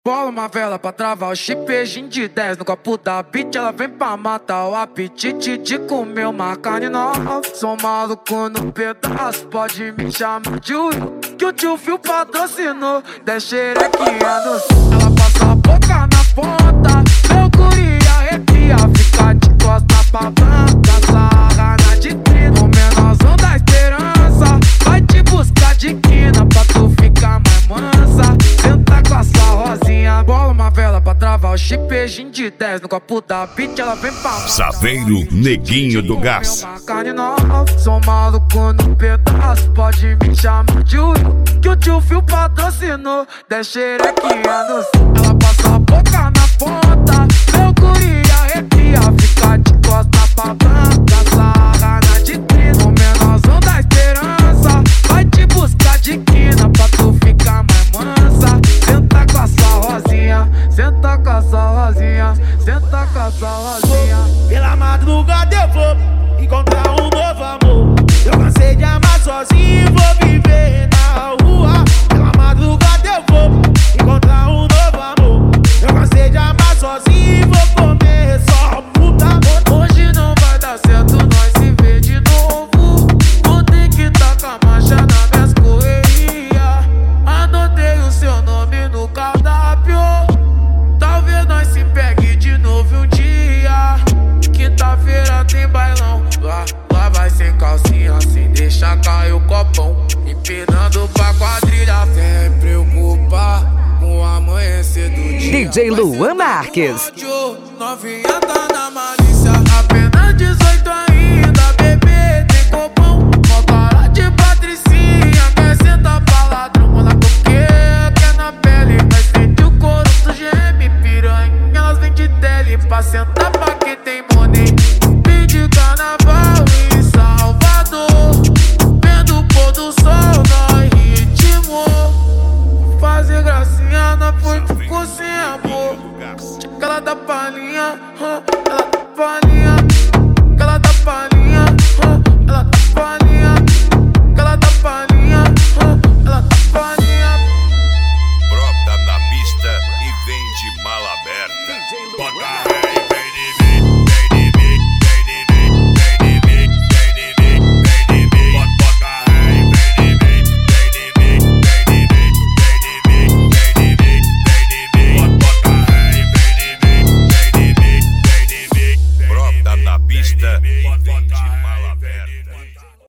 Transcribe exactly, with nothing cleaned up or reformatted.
Bola uma vela pra travar o chipejinho de dez no copo da beat. Ela vem pra matar o apetite de comer uma carne nova. Sou maluco no pedaço, pode me chamar de Will, que o tio Fio patrocinou. dez xerequinha no sul. Ela passa a boca na ponta, meu guri arrepia. Fica de costa pra branca, sarra na de trina. O menorzão da esperança vai te buscar de quina pra tu ficar mais mansa. Senta com a sua rosinha. Bola uma vela pra travar o chipejinho de dez no copo da beat. Ela vem pra matar Saveiro, neguinho do gás. uma carne nova. Sou maluco no pedaço, pode me chamar de Will, que o tio Fio patrocinou. dez xerequinha no sul. Ela passa a boca na ponta, meu guri arrepia. Fica de costa pra branca, sarra na de trina. O menorzão da esperança vai te buscar de quina pra tu ficar mais mansa. Senta com a sua rosinha, senta com a sua rosinha, senta com a sua rosinha. Pela madrugada eu vou encontrar um novo amor. Eu cansei de amar sozinho e vou viver na rua. Pela madrugada eu vou encontrar um novo amor. Eu cansei de amar sozinho e vou comer só puta. Hoje não vai dar certo nós se ver de novo. Vou ter que tá com a marcha nas minhas correrias. Anotei o seu nome no cardápio. Talvez nós se pegue de novo um dia. Quinta-feira tem bailão. Lá, lá vai sem calcinha, sem deixar cair o copão. Empinando pra quadrilha, sem preocupar com o amanhecer do dia. D J Luan Marques. Novinha tá na malícia, apenas dezoito ainda, bebê tem copão. Mó cara de patricinha, quer sentar pra ladrão. Mola porque quer na pele, mas sente o couro do geme. Piranha, elas vêm de tele pra sentar pra quem tem money. Vim de carnaval em Salvador, vendo o pôr do sol no ritmo. Fazer gracinha na porta com sem amor. Aquela da palhinha, huh?